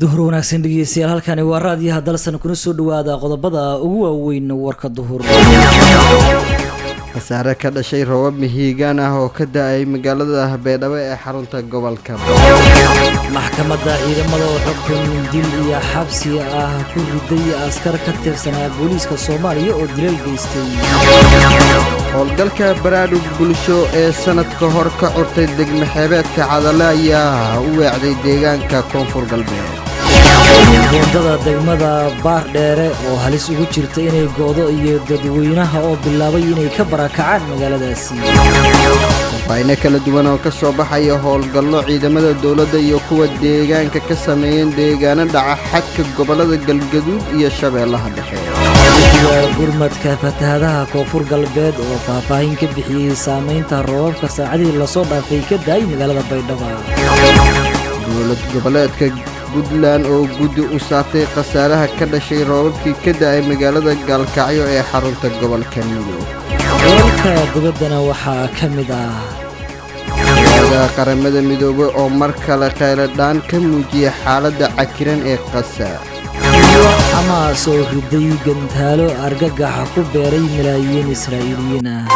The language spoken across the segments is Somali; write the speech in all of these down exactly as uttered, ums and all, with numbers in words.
duhur wanaagsan dhegeystayaal halkani waa raadiyaha dalsan kuna soo dhawaada qodobada ugu waaweyn warka duhur. Khasaare ka dhashay roobab mihigaan ah oo ka da'ay magaalada Beedhabo ee xarunta gobolka. Maxkamadda ciidamada oo xukun dil iyo xabsi ah ku riday askar ka tirsanaa booliiska Soomaaliya oo dilal geystay. Howlgalka baraarug bulsho ee sanadka hor ka curtay degmo xeebeedka Cadale ayaa u weecday deegaanka Koonfur Galbeed. Wadada degmada Baardheere oo halis ugu jirta inay goodo iyo dadweynaha oo bilaabay inay ka barakacaan magaaladaasi. Fayne kala duwan oo ka soo baxaya howlgallo ciidamada dawladda iyo kuwa deegaanka ka sameeyeen deegaano dhaca xadka gobolada Galgaduud iyo Shabeellaha Dhexe. gurmadka fatahaadaha Koonfur Galbeed oo faahfaahin ka bixiyay saameynta roobabka saacadii la soo dhaafay ka daay magaalada Baydhabo. Dowlad goboleedka Puntland oo guddi u saartay khasaaraha ka dhashay roobabkii ka da'ay magaalada Gaalkacyo ee xarunta gobolka Mudug. Wararka dibaddana waxaa ka mid ah Hay'adda Qaramada Midoobay oo mar kale kheyladaan ka muujiyay xaaladda cakiran ee Gaza. Xamaas oo riday gantaalo argagax ku beeray malaayiin Israa'iiliyiin ah.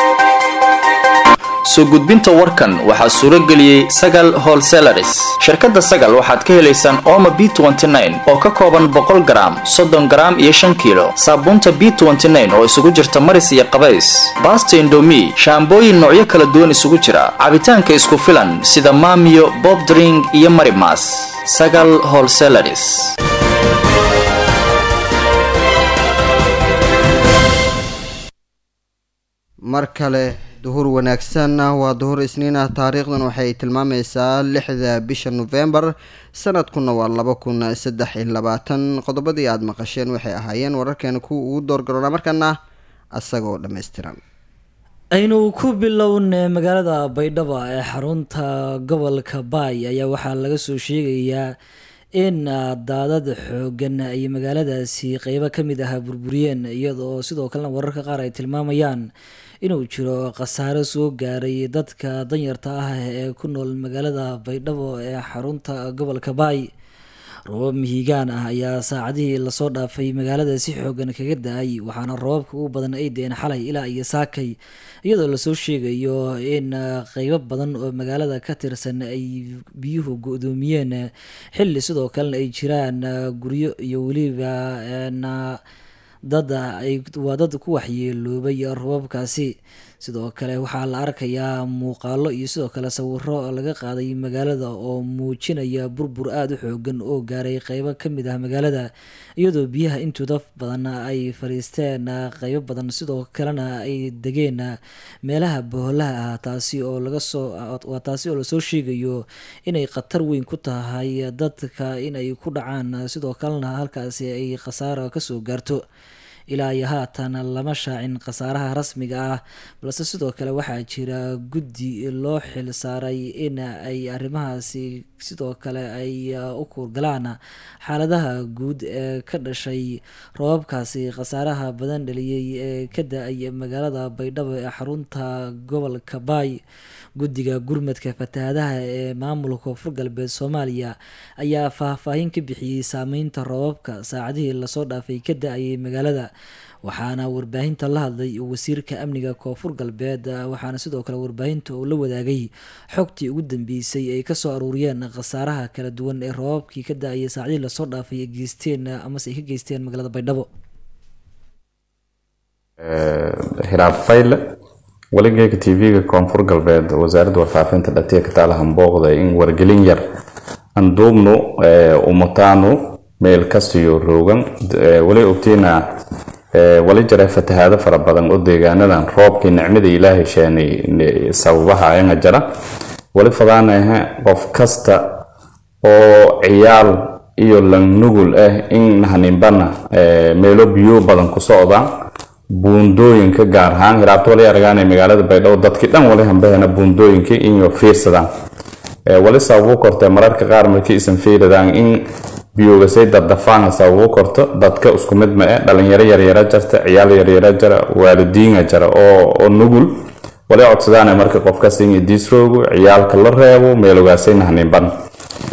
soo gudbinta warkan waxaa suuro geliyay Sagal Wholesalers. Shirkadda Sagal waxaad ka helaysaan Omo B twenty nine oo ka kooban boqol garaam, soddon garaam iyo shan kiilo. Saabuunta B twenty nine oo isugu jirta maris iyo qabays. Basta Indomie, shaambooyin noocyo kala duwan isugu jira. Cabitaanka isku filan sida Maamiyo, Bob Drink iyo Marimas. Sagal Wholesalers. mar kale duhur wanaagsan waa duhur isniin ah taariikhdan waxay tilmaamaysaa lixda bisha November sanadkuna waa laba kun saddex iyo labaatan. qodobadii aad maqasheen waxay ahaayeen wararkeena ku ugu doorgaroona markana asagoo dhameystiran. aynu ku bilownay magaalada Baydhabo ee xarunta gobolka Baay ayaa waxaa laga soo sheegayaa in daadad xoogan ay magaaladaasi qaybo ka mid ah burburiyeen iyadoo sidoo kale wararka qaar ay tilmaamayaan inuu jiro khasaare soo gaaray dadka danyarta ah ee ku nool magaalada Baydhabo ee xarunta gobolka Baay. roobab mihigaan ah ayaa saacadihii lasoo dhaafay magaalada si xoogan kaga da'ay waxaana roobabka ugu badan ay deen xalay ilaa iyo saakay iyadoo lasoo sheegayo in qaybo badan oo magaalada ka tirsan ay biyuhu go'doomiyeen xilli sidoo kalena ay jiraan guryo iyo weliba dad ay waa dad ku waxyeeloobay roobabkaasi. sidoo kale waxaa la arkayaa muuqaalo iyo sidoo kale sawiro laga qaaday magaalada oo muujinaya burbur aada u xoogan oo gaaray qaybo ka mid ah magaalada iyadoo biyaha intooda badan ay fariisteen qaybo badan sidoo kalena ay degeen meelaha boholaha ah taasi oo laga soo waa taasi oo lasoo sheegayo inay khatar weyn ku tahay dadka inay ku dhacaan sidoo kalena halkaasi ay khasaaro kasoo gaarto. ilaa iyo haatan lama shaacin khasaaraha rasmiga ah balse sidoo kale waxaa jira guddi loo xil saaray in ay arrimahaasi sidoo kale ay u kuurgalaan xaaladaha guud ee ka dhashay roobabkaasi khasaaraha badan dhaliyay ee ka da'ay magaalada Baydhabo ee xarunta gobolka Baay. guddiga gurmadka fatahaadaha ee maamulka Koonfur Galbeed Soomaaliya ayaa faahfaahin ka bixiyay saameynta roobabka saacadihii lasoo dhaafay ka da'ay magaalada waxaana warbaahinta la hadlay wasiirka amniga Koonfur Galbeed waxaana sidoo kale warbaahinta uu la wadaagay xogtii ugu dambeysay ay ka soo aruuriyeen khasaaraha kala duwan ee roobabkii ka da'ay saacadihii lasoo dhaafay ay geysteen ama ay ka geysteen magaalada Baydhabo. ee hiraab fayl waligeeka T V-ga Koonfur Galbeed wasaaradda warfaafinta dhatay ka taala hambooqda in wargelin yar aan duubno ee umataano meel kastiyo roogan wali ogtiina ee wali jira fatahaado fara badan oo deegaanadan roobkii nicmada Ilaahay sheenay sababaha ay jira wali fadaanaha qof kasta oo ciyaal iyo lan nugul ah in haninbana ee meelo biyo badan ku socdaan buundooyinka gaar ahaan hiraabto wali argaan magaalada Baydhabo dadkii dhan wali hanbahana buundooyinka iyo fiirsadaan ee wali sababo kortay mararka qaar markii isan fiiradaan in biyoga say dadafaan sababo korto dadka isku mid ma ah dhalinyaro yar yar jirta ciyaal yar yar jira waalidiin jira oo oo nugul wali codsadaan marka qofka siin disroogu ciyaalka la reebo meelogaasay nahanin ban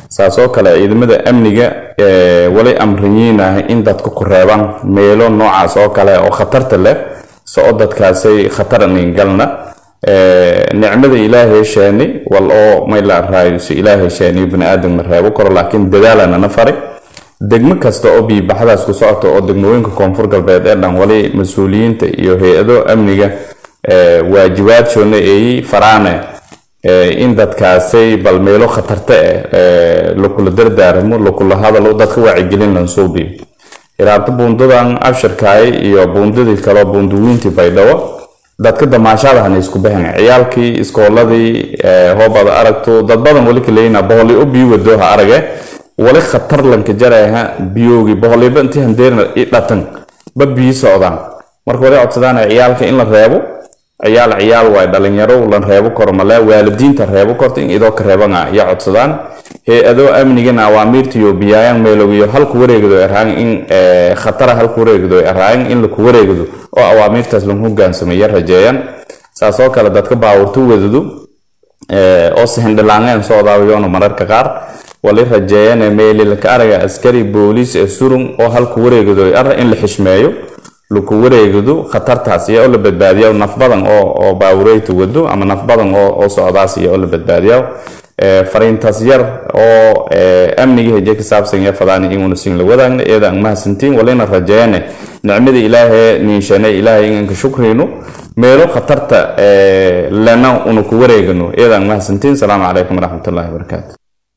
saasoo kale ciidamada amniga wali amriyiinahay in dadku ku reebaan meelo noocaas oo kale oo khatarta leh soo dadkaasay khataran galna nicmada ilaahay sheeni wal oo mayla raayus ilaahay sheeni bani aadam reebo karo laakiin dadaalana nafari degmo kasta oo bi baxdaas ku socoto oo degmooyinka koonfur galbeed ee dhan wali mas'uuliyiinta iyo hay'ado amniga waajibaadkooda ay faraane in dadkaasay bal meelo khatarta ah la kula dardaarmo la kula hadalo dadka wacyigelin lan soo biyo iraabta buundadan abshirkaay iyo buundadii kale buunduwiintii baydhabo dadka damaashadahan isku bahan ciyaalkii iskooladii hoobada aragto dad badan wali kaleeyna boqol oo biyo wado ha arage wali khatar lanka jaraha biyoogi boqoliba intii handeerna i dhatan ba biyo socdaan marka wali codsadaan ciyaalka in la reebo ciyaal ciyaal way dhalinyaro lan reebo karo mala waalidiinta reebo korto in idoo ka reebana ya codsadaan hay'ado amnigana awaamiirta iyo biyayaan meelogiyo halku wareegdo araan in khatar halku wareegdo araan in la ku wareegdo oo awaamiirtaas lan hoggaansameeyo rajeeyaan saasoo kale dadka baawurtu wadadu ee oo sahan dhalaaneen soo daawayoona mararka qaar wali rajeeyaan meelil ka araga askari booliis ee surun oo halku wareegdo ar in la xishmeeyo luku wareegdo khatartaas iyo la badbaadiyo naf badan oo oo baawureytu wado ama naf badan oo oo socdaas iyo la badbaadiyo ee fariintaas yar oo amniga heje ka saabsan ya fadani inuu siin la wadaagna eeda ma santiin walina rajeeyane nicmada ilaahay niishane ilaahay in ka shukrino meelo khatarta ee lana unu ku wareegno eeda ma santiin salaamu calaykum waraxmatullaahi wabarakaatuh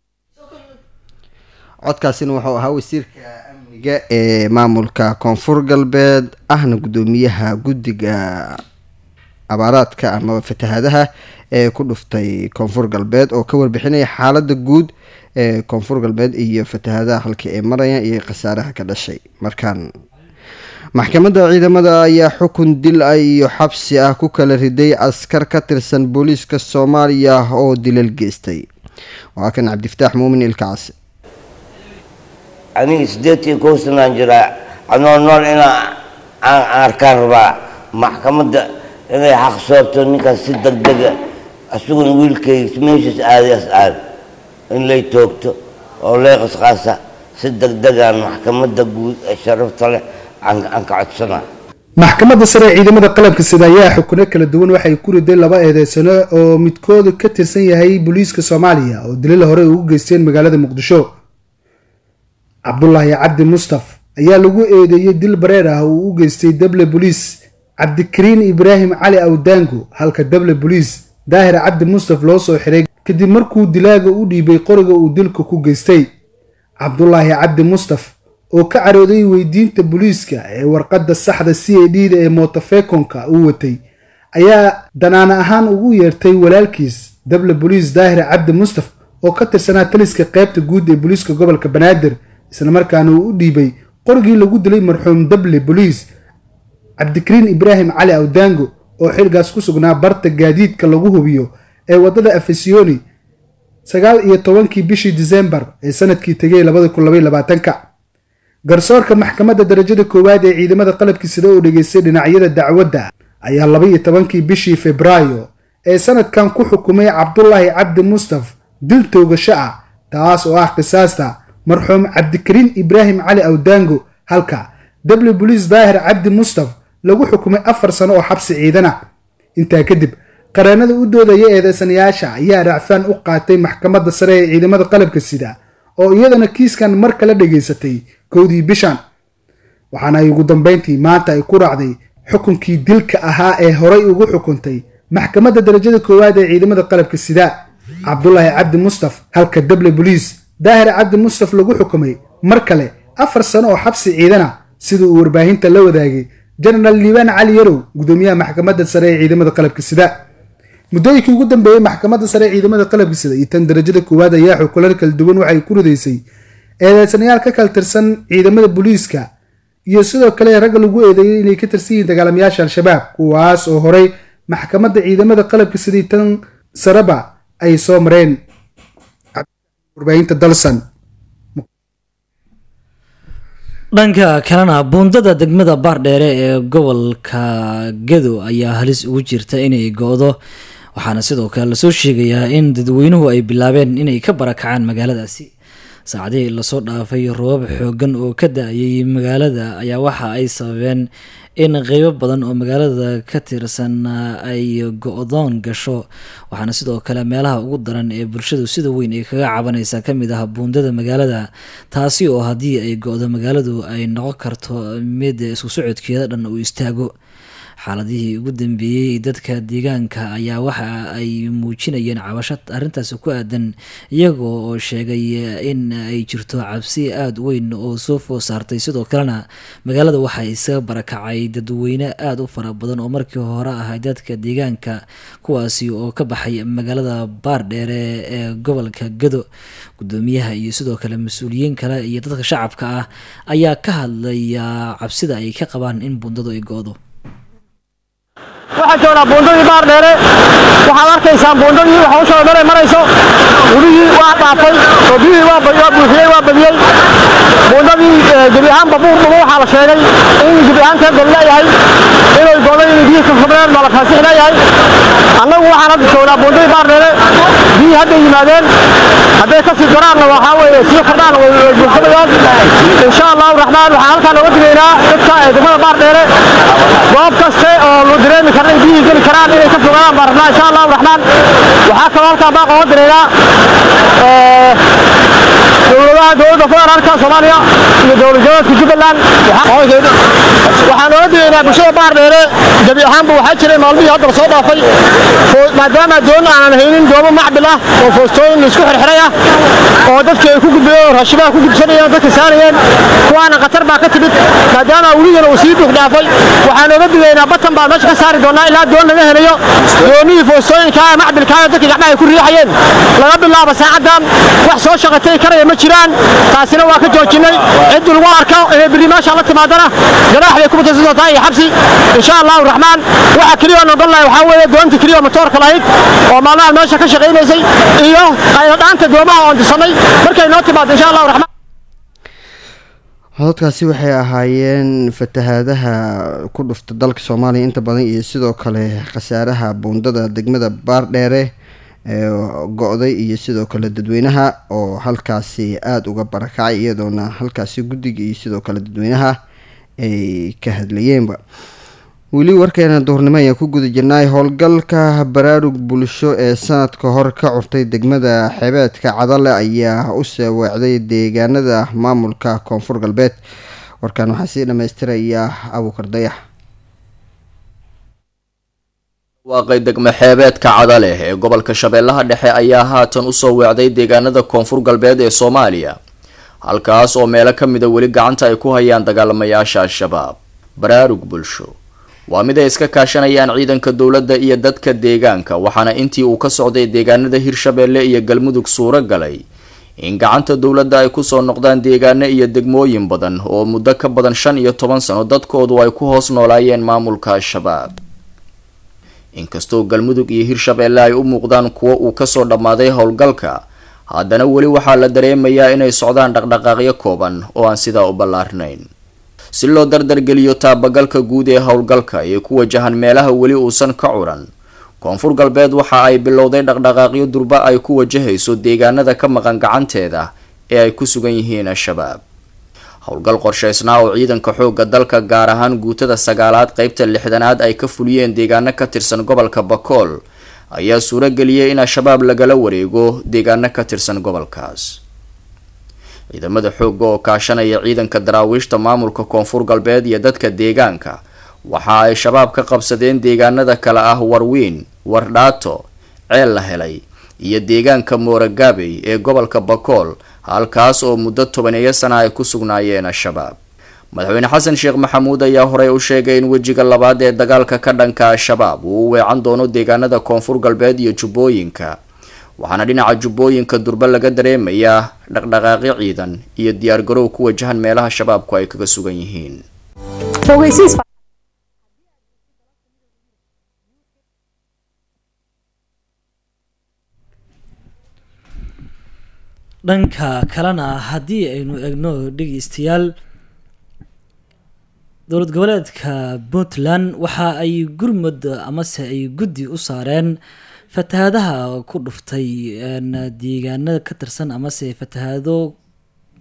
codkaasina wuxuu ahaa wasiirka amniga ee maamulka koonfur galbeed ahna gudoomiyaha guddiga abaaraadka ama fatahaadaha ee ku dhuftay koonfur galbeed oo ka warbixinaya xaaladda guud ee koonfur galbeed iyo fatahaadaha halkii ay marayaan iyo khasaaraha ka dhashay markaan maxkamadda ciidamada ayaa xukun dil ah iyo xabsi ah ku kala riday askar ka tirsan booliiska soomaaliya oo dilal geystay waa kan cabdifataax muumin ilkaas aniga sideetii kow sanaan jiraa anoo nool inaa aan arkaan rabaa maxkamadda inay xaq soorto ninkaas si degdega asuguna wiilkayga meeshaas aadayaas aad in lay toogto oo lay qasqaasa si degdegaan maxkamadda guud ee sharafta leh aan ka codsanaa maxkamadda sare ee ciidamada qalabka sida ayaa xukuno kala duwan waxay ku riday laba eedeysano oo midkooda ka tirsan yahay booliiska soomaaliya oo dilal hore ugu geysteen magaalada muqdisho cabdullaahi cabdi mustaf ayaa lagu eedeeyey dil bareer ah uu u geystay dable booliis cabdikariin ibraahim cali awdaango halka dable booliis daahir cabdi mustaf loo soo xiray kadib markuu dilaaga u dhiibay qoriga uu dilka ku geystay cabdullaahi cabdi mustaf oo ka carooday weydiinta booliiska ee warqadda saxda c a d da ee mootofekonka uu watay ayaa danaana ahaan ugu yeertay walaalkiis dable booliis daahir cabdi mustaf oo ka tirsanaa taliska qaybta guud ee booliiska gobolka banaadir isla markaana uu u dhiibay qorigii lagu dilay marxuum dable booliis cabdikariin ibraahim cali awdaango oo xilgaas ku sugnaa barta gaadiidka lagu hubiyo ee wadada afesiyoni sagaal iyo tobankii bishii disembar ee sanadkii tegay labada kun labaiyo labaatanka garsoorka maxkamadda darajada koowaad ee ciidamada qalabka sida oo dhageystay dhinacyada dacwadda ayaa laba iyo tobankii bishii febraayo ee sanadkan ku xukumay cabdullaahi cabdi mustaf dil toogasho ah taas oo ah qisaasta marxuum cabdikariin ibraahim cali awdaango halka dable booliis daahir cabdi mustaf lagu xukumay afar sano oo xabsi ciidana intaa kadib qareenada u doodaya eedeysanayaasha ayaa racfaan u qaatay maxkamadda sare ee ciidamada qalabka sida oo iyadana kiiskan mar kale dhageysatay kowdii bishan waxaana ay ugu dambeyntii maanta ay ku raacday xukunkii dilka ahaa ee horay ugu xukuntay maxkamadda darajada koowaad ee ciidamada qalabka sida cabdullaahi cabdi mustaf halka dable booliis daahir cabdi mustaf lagu xukumay mar kale afar sano oo xabsi ciidana sida uu warbaahinta la wadaagay jenaraal liibaan cali yarow gudoomiyaha maxkamadda sare ee ciidamada qalabka sida muddooyinkii ugu dambeeyey maxkamadda sare ee ciidamada qalabka sida iyo tan darajada koowaad ayaa xukulan kala duwan waxay ku ridaysay eedeysanayaal ka kala tirsan ciidamada booliiska iyo sidoo kale ragga lagu eedeeyey inay ka tirsan yihiin dagaalamayaasha al-shabaab kuwaas oo horay maxkamadda ciidamada qalabka sida iyo tan sareba ay soo mareen warbaahinta dalsan dhanka kalena buundada degmada baardheere ee gobolka gedo ayaa halis ugu jirta inay go-do waxaana sidoo kale lasoo sheegayaa in dadweynuhu ay bilaabeen inay ka barakacaan magaaladaasi saacadihii lasoo dhaafay roobab xoogan oo ka da-ayay magaalada ayaa waxa ay sababeen in qeybo badan oo magaalada ka tirsan ay go-doon gasho, waxaana sidoo kale meelaha ugu daran ee bulshadu sida weyn ay kaga cabanaysa kamid ah buundada magaalada, taasi oo haddii ay go-do magaaladu ay noqon karto mid isku socodkeeda dhan uu istaago. xaaladihii ugu dambeeyey dadka deegaanka ayaa waxa ay muujinayeen cabasho arrintaasi ku aadan, iyagoo oo sheegay in ay jirto cabsi aada weyn oo soo food saartay. Sidoo kalena magaalada waxaa isaga barakacay dadweyne aada u fara badan oo markii hore ahay dadka deegaanka, kuwaasi oo ka baxay magaalada Baardheere ee gobolka Gado. Gudoomiyaha iyo sidoo kale mas-uuliyiin kale iyo dadka shacabka ah ayaa ka hadlaya cabsida ay ka qabaan in buundadu ay go-do. waxaan joognaa buundadii Baardheere, waxaad arkaysaan buundadii waxa u soo maray marayso, gurigii waa dhaafay oo biyihii waa buuxiyey waa badiyey. buundadii gebi ahaanba buurduba waxaa la sheegay in gebi ahaanteed la leeyahay inay goday in biyihii ka fureen ma la faasix leeyahay. annagu waxaan hadda joognaa buundadii Baardheere, biyihii hadda yimaadeen, hadday ka sii daraanna waxaa weeye sii kordhaan way buuxinayaan. insha allahu raxmaan waxaan halkaan uga digaynaa dadka ee degmada Baardheere goob kaste oo loo dareemi karo in biyihii geli karaan inay ka fogaadaan baan rabnaa insha allahu raxmaan. waxaa kaloo halkaan baaq uga digaynaa dowladaha dowladda federaalka Soomaaliya iyo dowlad goboleedka Jubbaland. waxaan uga digaynaa bulshada Baardheere gebi ahaanba waxaa jiray maalmihii hadda soo dhaafay maadaama doon aanan haynin doomo macbil ah oo foostooyin isku xirxiray ah oo dadka ay ku gudbayeen raashimaha ku gudsanayeen dadka saarayeen, kuwaana khatar baa ka timid maadaama weligana uu sii buux dhaafay. waxaan uga digaynaa batan baa meesha ka saari doonaa ilaa doon laga helayo doomihii foostooyinka macbilka dadka gacmaha ay ku riixayeen. laga bilaabo saacadan wax soo shaqatay karaya ma jiraan, taasina waa ka joojinay. cidii lagu arko inay biri meesha la timaadana ganaax bay ku mutaysan doontaa iyo xabsi insha allahu raxmaan. waxa kaliya oo noqon lahay waxaa weeye doonta kaliya matoorka lahayd oo maalmaha meesha ka shaqaynaysay iyo qaylo dhaanta doomaha oon disanay markay noo timaado insha allahu raxmaan. codadkaasi waxay ahaayeen fatahaadaha ku dhufta dalka Soomaaliya inta badan iyo sidoo kale khasaaraha buundada degmada Baardheere ee go-day iyo sidoo kale dadweynaha oo halkaasi aada uga barakacay, iyadoona halkaasi guddiga iyo sidoo kale dadweynaha ay ka hadlayeenba. weli warkeena duhurnimo ayaan ku guda jirnay. howlgalka baraarug bulsho ee sanadka hore ka curtay degmada xeebeedka Cadale ayaa u soo weecday deegaanada maamulka Koonfur Galbeed. warkan waxaa sii dhamaystiraya Abuukar Dayax. waaqay degmo xeebeedka Cadale ee gobolka Shabeellaha Dhexe ayaa haatan u soo weecday deegaanada Koonfur Galbeed ee Soomaaliya, halkaas oo meelo ka mid ah weli gacanta ay ku hayaan dagaalamayaasha Al-Shabaab. baraarug bulsho waa mid ay iska kaashanayaan ciidanka dowladda iyo dadka deegaanka, waxaana intii uu ka socday deegaanada Hirshabeelle iyo Galmudug suuro galay in gacanta dowladda ay kusoo noqdaan deegaano iyo degmooyin badan oo muddo ka badan shan iyo toban sano dadkoodu ay ku hoos noolaayeen maamulka Al-Shabaab. inkastoo Galmudug iyo Hirshabeelle ay u muuqdaan kuwo uu kasoo dhammaaday howlgalka, haddana weli waxaa la dareemayaa inay socdaan dhaqdhaqaaqyo kooban oo aan sidaa u ballaarnayn. si loo dardargeliyo taabagalka guud ee howlgalka ee ku wajahan meelaha weli uusan ka curan, Koonfur Galbeed waxa ay bilowday dhaqdhaqaaqyo durba ay ku wajahayso deegaanada ka maqan gacanteeda ee ay ku sugan yihiin Al-Shabaab. howlgal qorshaysnaa oo ciidanka xoogga dalka gaar ahaan guutada sagaalaad qaybta lixdanaad ay ka fuliyeen deegaano ka tirsan gobolka Bakool ayaa suuro geliyay in Al-Shabaab lagala wareego deegaano ka tirsan gobolkaas. ciidamada xoogga oo kaashanaya ciidanka daraawiishta maamulka Koonfur Galbeed iyo dadka deegaanka waxa ay shabaab ka qabsadeen deegaanada kala ah Warwiin, Wardhaato, Ceel la helay iyo deegaanka Mooragaabey ee gobolka Bakool, halkaas oo muddo tobaneeyo sano ay ku sugnaayeen Al-Shabaab. madaxweyne xasan sheekh maxamuud ayaa horey u sheegay in wejiga labaad ee dagaalka ka dhanka Al-Shabaab uu u weecan doono deegaanada Koonfur Galbeed iyo Jubbooyinka, waxaana dhinaca Jubbooyinka durba laga dareemayaa dhaqdhaqaaqyo ciidan iyo diyaar garow ku wajahan meelaha shabaabku ay kaga sugan yihiin. dhanka kalena haddii aynu eegno dhegeystayaal, dowlad goboleedka Puntland waxa ay gurmud amase ay guddi u saareen fatahaadaha ku dhuftay deegaanada ka tirsan amase fatahaado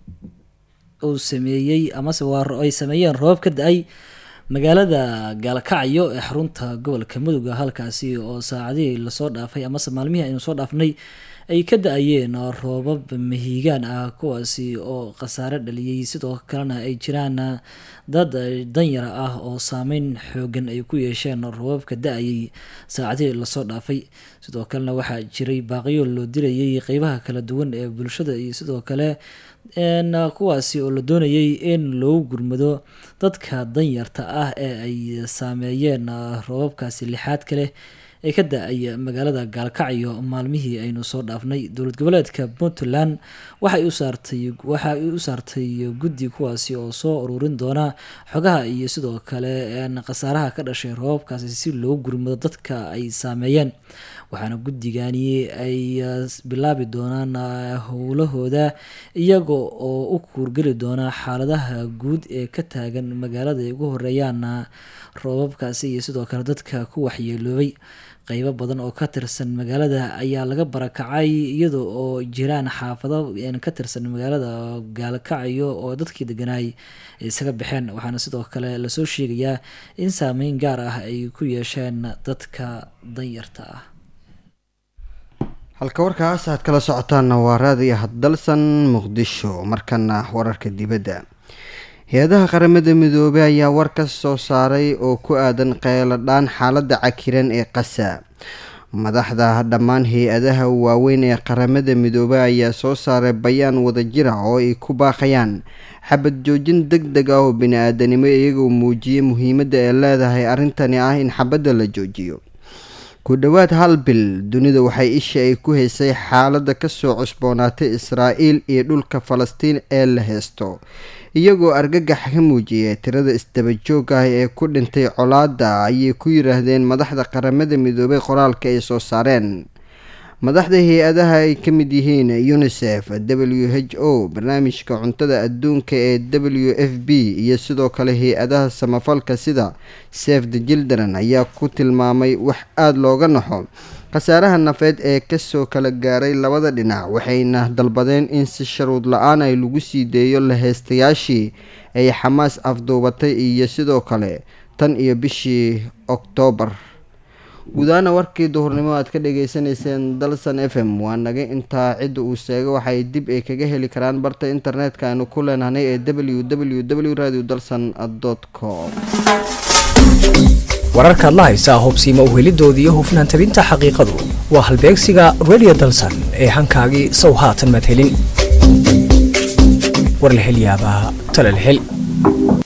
uu sameeyey amase waa ay sameeyeen roobab ka da-ay magaalada gaalkacyo ee xarunta gobolka mudug halkaasi oo saacadihii lasoo dhaafay amase maalmihii aynu soo dhaafnay ay ka da-ayeen roobab mahiigaan ah kuwaasi oo khasaare dhaliyey sidoo kalena ay jiraan dad danyar ah oo saameyn xoogan ay ku yeesheen roobabka da-ayay saacadihii lasoo dhaafay sidoo kalena waxaa jiray baaqiyo loo dilayay qeybaha kala duwan ee bulshada iyo sidoo kale kuwaasi oo la doonayay in loogu gurmado dadka danyarta ah ee ay saameeyeen roobabkaasi lixaad kaleh ee ka da-ay magaalada gaalkacyo maalmihii aynu soo dhaafnay. dowlad goboleedka puntland waxay u saartay waxa ay u saartay guddi kuwaasi oo soo ururin doona xogaha iyo sidoo kale khasaaraha ka dhashay roobabkaasi si loo gurmado dadka ay saameeyeen, waxaana guddigani ay bilaabi doonaan howlahooda iyaga oo u kuurgeli doona xaaladaha guud ee ka taagan magaalada ay ugu horeeyaan roobabkaasi iyo sidoo kale dadka ku waxyeeloobay. qeybo badan oo ka tirsan magaalada ayaa laga barakacay iyada oo jiraan xaafado ka tirsan magaalada gaalkacyo oo dadkii deganaay isaga baxeen, waxaana sidoo kale lasoo sheegayaa in saameyn gaar ah ay ku yeesheen dadka danyarta ah. halka warkaas aad kala socotaanna waa raadiyo hadalsan muqdisho. markana wararka dibadda, hay-adaha qaramada midoobay ayaa war ka soo saaray oo ku aadan qeyladhaan xaaladda cakiran ee qasa. madaxda dhammaan hay-adaha waaweyn ee qaramada midoobay ayaa soo saaray bayaan wadajir ah oo ay ku baaqayaan xabad joojin deg deg ah oo bini-aadanimo iyagoo muujiyay muhiimadda ay leedahay arrintani ah in xabadda la joojiyo. ku dhowaad hal bil dunida waxay isha ay ku haysay xaaladda kasoo cusboonaatay Israa'iil iyo dhulka Falastiin ee la heysto, iyagoo argagax ka muujiyay tirada isdaba joog ah ee ku dhintay colaadda ayay ku yiraahdeen madaxda qaramada midoobay qoraalka ay soo saareen. madaxda hay-adaha ay ka mid yihiin UNICEF, W H O, barnaamijka cuntada adduunka ee W F P iyo sidoo kale hay-adaha samafalka sida Save the Children ayaa ku tilmaamay wax aada looga naxo khasaaraha nafeed ee kasoo kala gaaray labada dhinac, waxayna dalbadeen in si sharuud la-aan ay lagu sii deeyo la heystayaashii ay Xamaas afduubatay iyo sidoo kale tan iyo bishii Oktoobar. gudaana warkii duhurnimo aad ka dhageysanayseen dalsan F M waa naga intaa. cidda uu sheego waxay dib ay kaga heli karaan barta internetka aanu ku leenahay ee w w w radio dalsan dot com. wararkaad la haysaa hubsiima u helidoodii iyo hufnaan tabinta xaqiiqadu waa halbeegsiga radio dalsan ee hankaagii sow haatan madhelin war la hel yaabaa tala la hel.